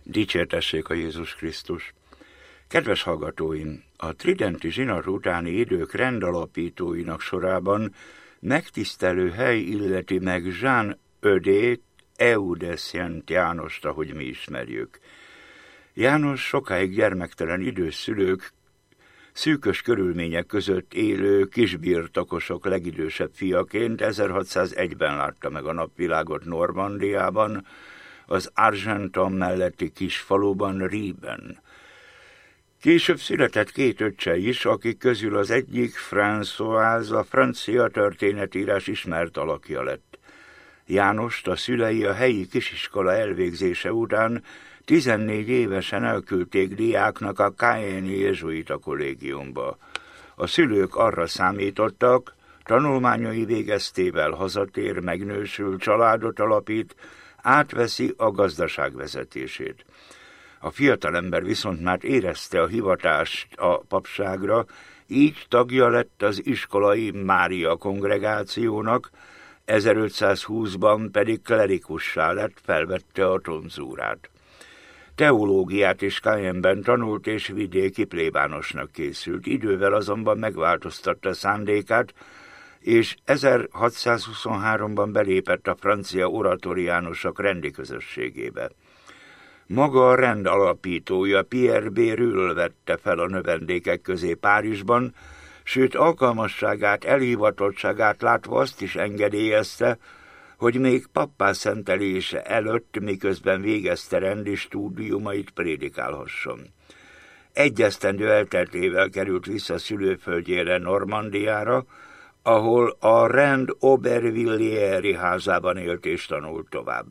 Dicsértessék a Jézus Krisztus! Kedves hallgatóim! A tridenti zsinat utáni idők rendalapítóinak sorában megtisztelő hely illeti meg Jean Ödét, Eudeszient Jánost, ahogy mi ismerjük. János sokáig gyermektelen idős szülők, szűkös körülmények között élő kisbirtokosok legidősebb fiaként 1601-ben látta meg a napvilágot Normandiában, az Argenton melletti kis faluban, Rieben. Később született két öccse is, akik közül az egyik, François, a francia történetírás ismert alakja lett. Jánost a szülei a helyi kisiskola elvégzése után 14 évesen elküldték diáknak a Cayenne jezsuita kollégiumba. A szülők arra számítottak, tanulmányai végeztével hazatér, megnősül, családot alapít, átveszi a gazdaság vezetését. A fiatalember viszont már érezte a hivatást a papságra, így tagja lett az iskolai Mária kongregációnak, 1520-ban pedig klerikussá lett, felvette a tonzúrát. Teológiát is Cayenne-ben tanult, és vidéki plébánosnak készült. Idővel azonban megváltoztatta szándékát, és 1623-ban belépett a francia oratoriánusok rendi közösségébe. Maga a rend alapítója, Pierre Bérulle vette fel a növendékek közé Párizsban, sőt alkalmasságát, elhivatottságát látva azt is engedélyezte, hogy még pappá szentelése előtt, miközben végezte rendi stúdiumait, prédikálhasson. Egy esztendő elteltével került vissza szülőföldjére, Normandiára, ahol a rend Aubervilliers-i házában élt és tanult tovább.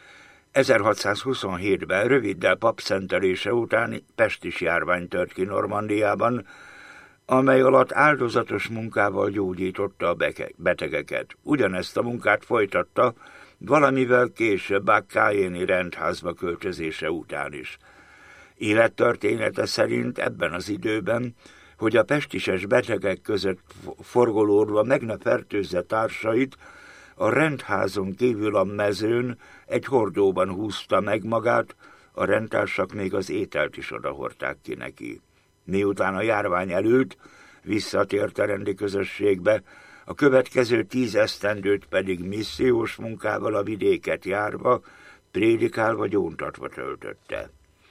1627-ben, röviddel papszentelése után pestis járvány tört ki Normandiában, amely alatt áldozatos munkával gyógyította a betegeket. Ugyanezt a munkát folytatta valamivel később a Cayenne-i rendházba költözése után is. Élettörténete szerint ebben az időben, hogy a pestises betegek között forgolódva meg ne fertőzze társait, a rendházon kívül a mezőn egy hordóban húzta meg magát, a rendtársak még az ételt is odahordták ki neki. Miután a járvány elült, visszatért a rendi közösségbe, a következő 10 esztendőt pedig missziós munkával a vidéket járva, prédikálva, gyóntatva töltötte.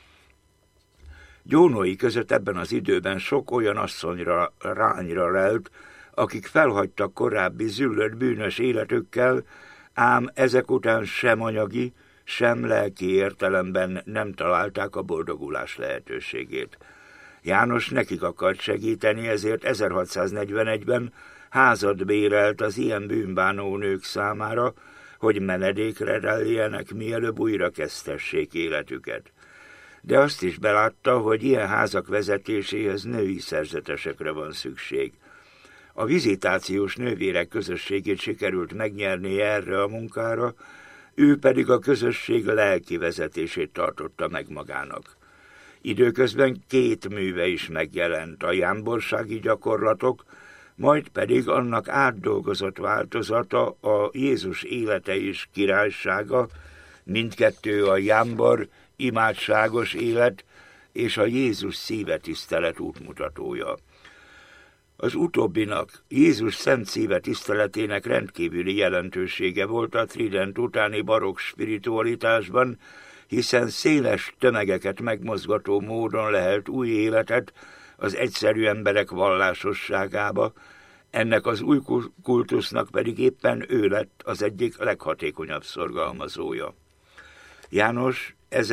Gyónói között ebben az időben sok olyan asszonyra, rányra lelt, akik felhagytak korábbi züllött bűnös életükkel, ám ezek után sem anyagi, sem lelki értelemben nem találták a boldogulás lehetőségét. János nekik akart segíteni, ezért 1641-ben házat bérelt az ilyen bűnbánó nők számára, hogy menedékre leljenek, mielőbb újra kezdhessék életüket. De azt is belátta, hogy ilyen házak vezetéséhez női szerzetesekre van szükség. A vizitációs nővérek közösségét sikerült megnyerni erre a munkára, ő pedig a közösség lelki vezetését tartotta meg magának. Időközben 2 műve is megjelent, a jámborsági gyakorlatok, majd pedig annak átdolgozott változata, a Jézus élete és királysága, mindkettő a jámbor, imádságos élet és a Jézus szíve tisztelet útmutatója. Az utóbbinak, Jézus szent szíve tiszteletének rendkívüli jelentősége volt a trident utáni barokk spiritualitásban, hiszen széles tömegeket megmozgató módon lehelt új életet az egyszerű emberek vallásosságába, ennek az új kultusznak pedig éppen ő lett az egyik leghatékonyabb szorgalmazója. János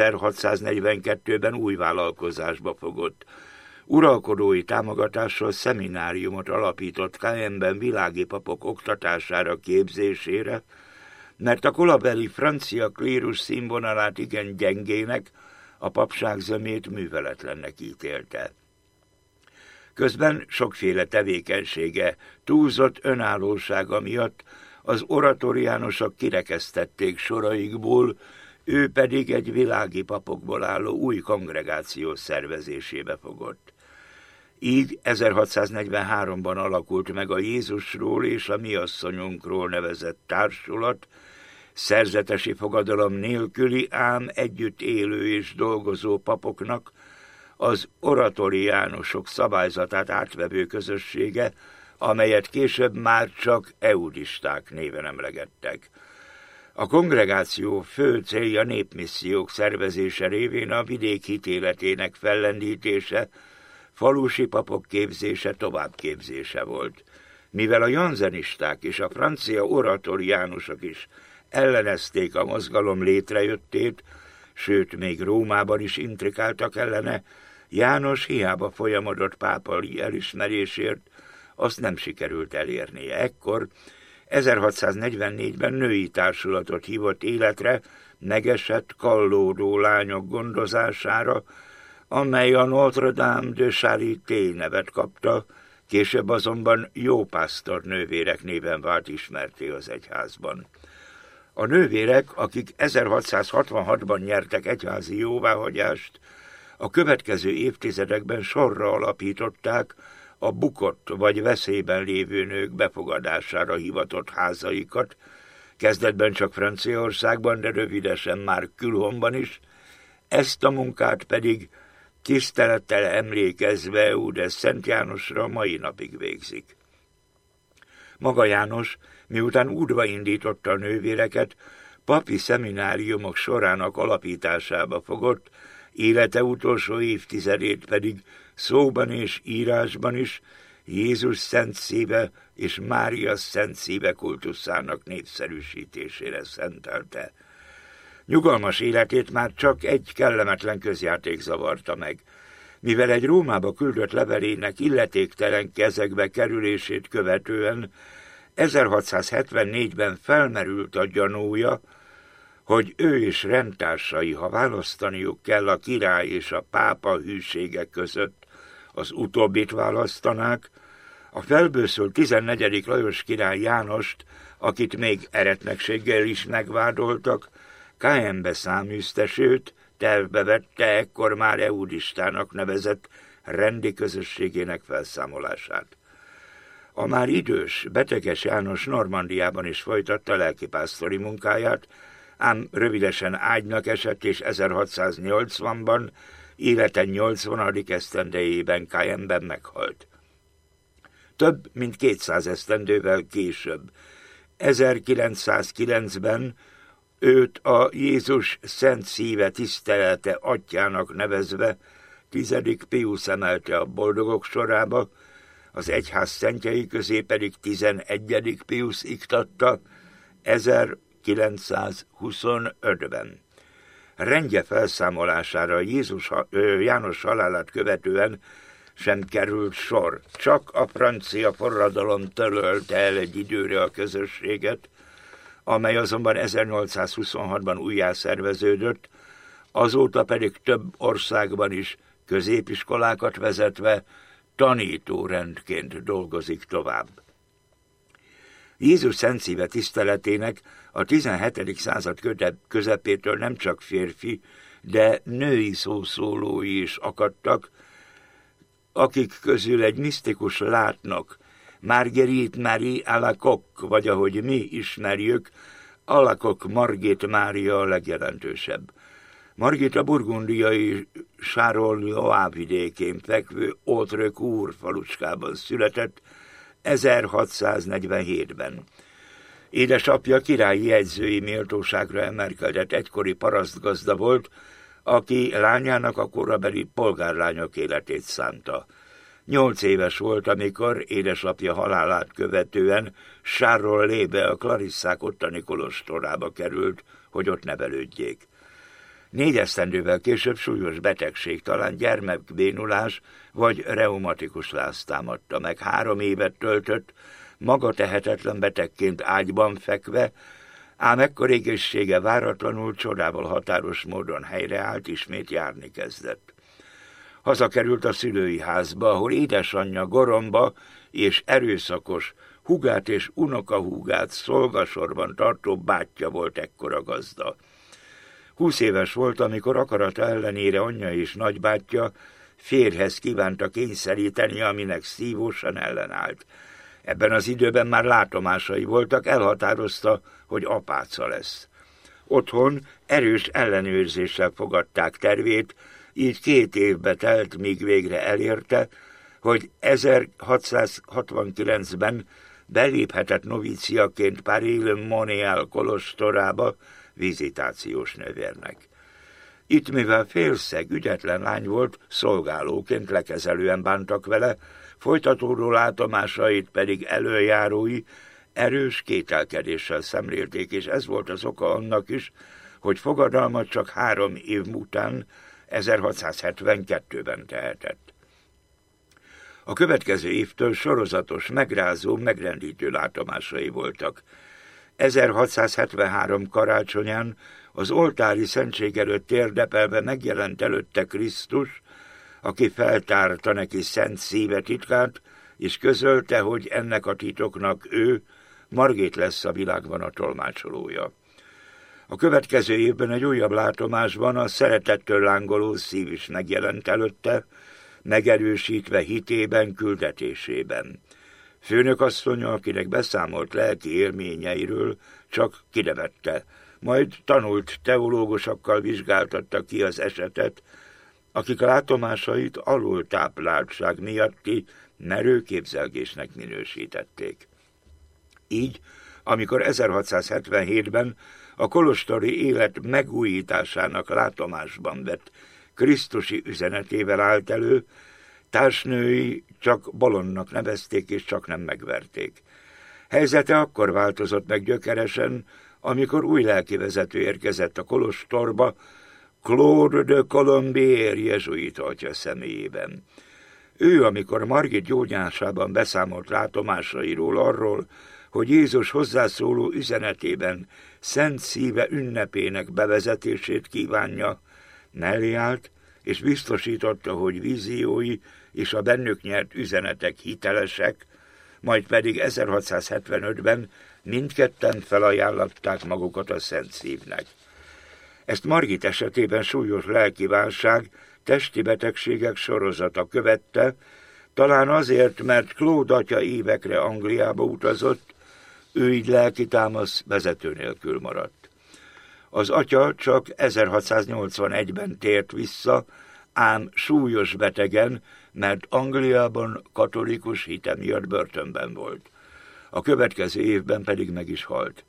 1642-ben új vállalkozásba fogott. Uralkodói támogatással szemináriumot alapított Cayenne-ben világi papok oktatására, képzésére, mert a korabeli francia klérus színvonalát igen gyengének, a papság zömét műveletlennek ítélte. Közben sokféle tevékenysége, túlzott önállósága miatt az oratoriánusok kirekesztették soraikból, ő pedig egy világi papokból álló új kongregáció szervezésébe fogott. Így 1643-ban alakult meg a Jézusról és a Mi asszonyunkról nevezett társulat, szerzetesi fogadalom nélküli, ám együtt élő és dolgozó papoknak az oratoriánusok szabályzatát átvevő közössége, amelyet később már csak eudisták néven emlegettek. A kongregáció fő célja népmissziók szervezése révén a vidék hitéletének fellendítése, falusi papok képzése, továbbképzése volt. Mivel a janzenisták és a francia oratoriánusok is ellenezték a mozgalom létrejöttét, sőt, még Rómában is intrikáltak ellene, János hiába folyamodott pápai elismerésért, azt nem sikerült elérnie. Ekkor 1644-ben női társulatot hívott életre megesett, kallódó lányok gondozására, amely a Notre Dame de Charité nevet kapta, később azonban Jópásztor nővérek néven vált ismertté az egyházban. A nővérek, akik 1666-ban nyertek egyházi jóváhagyást, a következő évtizedekben sorra alapították a bukott vagy veszélyben lévő nők befogadására hivatott házaikat, kezdetben csak Franciaországban, de rövidesen már külhonban is, ezt a munkát pedig tisztelettel emlékezve Eudes Szent Jánosra mai napig végzik. Maga János, miután útba indította a nővéreket, papi szemináriumok sorának alapításába fogott, élete utolsó évtizedét pedig szóban és írásban is Jézus szent szíve és Mária szent szíve kultuszának népszerűsítésére szentelte. Nyugalmas életét már csak egy kellemetlen közjáték zavarta meg. Mivel egy Rómába küldött levelének illetéktelen kezekbe kerülését követően 1674-ben felmerült a gyanúja, hogy ő és rendtársai, ha választaniuk kell a király és a pápa hűsége között, az utóbbit választanák, a felbőszült 14. Lajos király Jánost, akit még eretnekséggel is megvádoltak, Caenbe száműzte, sőt, tervbe vette ekkor már eudistának nevezett rendi közösségének felszámolását. A már idős, beteges János Normandiában is folytatta lelkipásztori munkáját, ám rövidesen ágynak esett, és 1680-ban, élete 80. esztendejében Caenben meghalt. Több mint 200 esztendővel később, 1909-ben őt a Jézus Szent Szíve tisztelete atyának nevezve 10. Piusz emelte a boldogok sorába, az egyház szentjei közé pedig 11. Piusz iktatta 1925-ben. Rendje felszámolására János halálát követően sem került sor, csak a francia forradalom törölte el egy időre a közösséget, amely azonban 1826-ban újjászerveződött, azóta pedig több országban is középiskolákat vezetve tanítórendként dolgozik tovább. Jézus Szent Szíve tiszteletének a 17. század közepétől nem csak férfi, de női szószólói is akadtak, akik közül egy misztikus látnok, Marguerite Marie Alacoque, vagy ahogy mi ismerjük, Alacoque Margit Mária a legjelentősebb. Margit a burgundiai Charolles vidékén fekvő Hautrecourt falucskában született 1647-ben. Édesapja királyi jegyzői méltóságra emelkedett egykori parasztgazda volt, aki lányának a korabeli polgárlányok életét szánta. 8 éves volt, amikor édesapja halálát követően Charolles-be, a Clarissák ottani kolostorába került, hogy ott nevelődjék. 4 esztendővel később súlyos betegség, talán gyermekbénulás vagy reumatikus láz támadta meg. 3 évet töltött, maga tehetetlen betegként ágyban fekve, ám ekkor egészsége váratlanul, csodával határos módon helyreállt, ismét járni kezdett. Hazakerült a szülői házba, ahol édesanyja goromba és erőszakos, húgát és unokahúgát szolgasorban tartó bátyja volt ekkora gazda. 20 éves volt, amikor akarata ellenére anyja és nagybátyja férjhez kívánta kényszeríteni, aminek szívósan ellenállt. Ebben az időben már látomásai voltak, elhatározta, hogy apáca lesz. Otthon erős ellenőrzéssel fogadták tervét, így 2 évbe telt, míg végre elérte, hogy 1669-ben beléphetett novíciaként Paray-le-Monial kolostorába vizitációs nővérnek. Itt, mivel félszeg, ügyetlen lány volt, szolgálóként lekezelően bántak vele, folytatódó látomásait pedig elöljárói erős kételkedéssel szemlélték, és ez volt az oka annak is, hogy fogadalmat csak 3 év után, 1672-ben tehetett. A következő évtől sorozatos, megrázó, megrendítő látomásai voltak. 1673 karácsonyán az oltári szentség előtt térdepelve megjelent előtte Krisztus, aki feltárta neki szent szíve titkát, és közölte, hogy ennek a titoknak ő, Margit lesz a világban a tolmácsolója. A következő évben egy újabb látomásban a szeretettől lángoló szív is megjelent előtte, megerősítve hitében, küldetésében. Főnökasszonya, akinek beszámolt lelki élményeiről, csak kinevette, majd tanult teológusokkal vizsgáltatta ki az esetet, akik a látomásait alultápláltság miatti merő képzelgésnek minősítették. Így, amikor 1677-ben a kolostori élet megújításának látomásban vett krisztusi üzenetével állt elő, társnői csak bolondnak nevezték és csak nem megverték. Helyzete akkor változott meg gyökeresen, amikor új lelkivezető érkezett a kolostorba, Claude de Colombier jezsuita atya személyében. Ő, amikor Margit gyógyásában beszámolt látomásairól arról, hogy Jézus hozzászóló üzenetében szent szíve ünnepének bevezetését kívánja, mellé állt, és biztosította, hogy víziói és a bennük nyert üzenetek hitelesek, majd pedig 1675-ben mindketten felajánlották magukat a Szent Szívnek. Ezt Margit esetében súlyos lelkiválság, testi betegségek sorozata követte, talán azért, mert Claude atya évekre Angliába utazott, ő így lelkitámasz vezető nélkül maradt. Az atya csak 1681-ben tért vissza, ám súlyos betegen, mert Angliában katolikus hite miatt börtönben volt. A következő évben pedig meg is halt.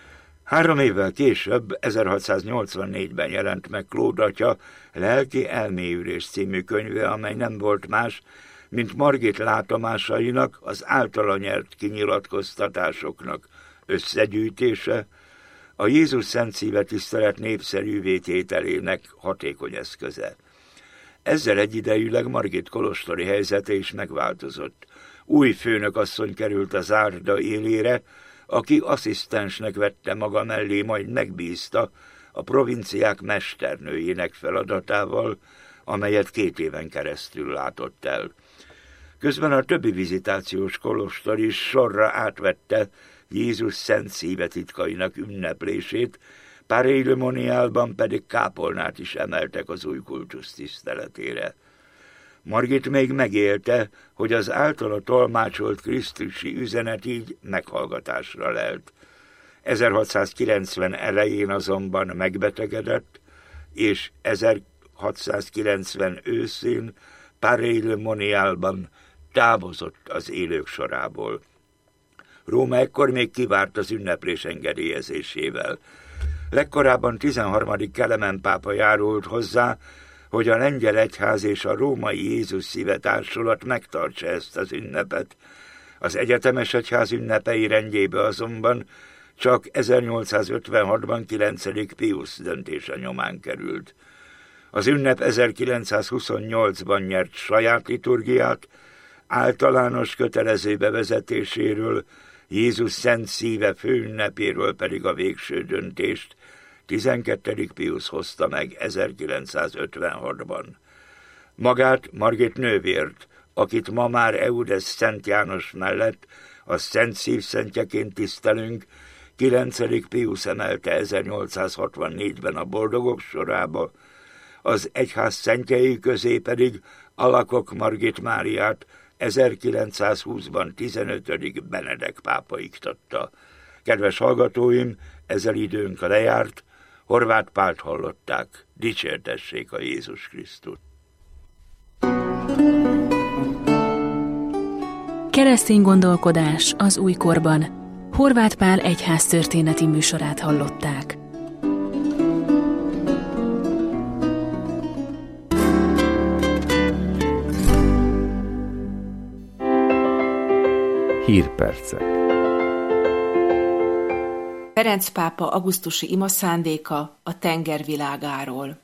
3 évvel később, 1684-ben jelent meg Claude atya Lelki elmélyülés című könyve, amely nem volt más, mint Margit látomásainak, az általa nyert kinyilatkoztatásoknak összegyűjtése, a Jézus Szent Szíve tisztelet népszerűvé tételének hatékony eszköze. Ezzel egyidejűleg Margit kolostori helyzete is megváltozott. Új főnökasszony került az Árda élére, aki asszisztensnek vette maga mellé, majd megbízta a provinciák mesternőjének feladatával, amelyet 2 éven keresztül látott el. Közben a többi vizitációs kolostor is sorra átvette Jézus Szent Szíve titkainak ünneplését, Paray-le-Monialban pedig kápolnát is emeltek az új kultusz tiszteletére. Margit még megélte, hogy az általa tolmácsolt krisztusi üzenet így meghallgatásra lelt. 1690 elején azonban megbetegedett, és 1690 őszén Paray-le-Monialban távozott az élők sorából. Róma ekkor még kivárt az ünneplés engedélyezésével. Legkorábban 13. Kelemen pápa járult hozzá, hogy a lengyel egyház és a római Jézus Szíve Társulat megtartsa ezt az ünnepet. Az egyetemes egyház ünnepei rendjébe azonban csak 1856-ban 9. Pius döntése nyomán került. Az ünnep 1928-ban nyert saját liturgiát, általános kötelező bevezetéséről, Jézus Szent Szíve főünnepéről pedig a végső döntést 12. Pius hozta meg 1956-ban. Magát Margit nővért, akit ma már Eudes Szent János mellett a Szent Szív szentjeként tisztelünk, 9. Pius emelte 1864-ben a boldogok sorába, az egyház szentjei közé pedig Alakok Margit Máriát 1920-ban 15. Benedek pápa iktatta. Kedves hallgatóim, ezzel időnk lejárt, Horváth Pált hallották. Dicsértessék a Jézus Krisztust! Keresztény gondolkodás az újkorban. Horváth Pál egyháztörténeti műsorát hallották. Hírpercek. Ferenc pápa augusztusi imaszándéka a tenger világáról.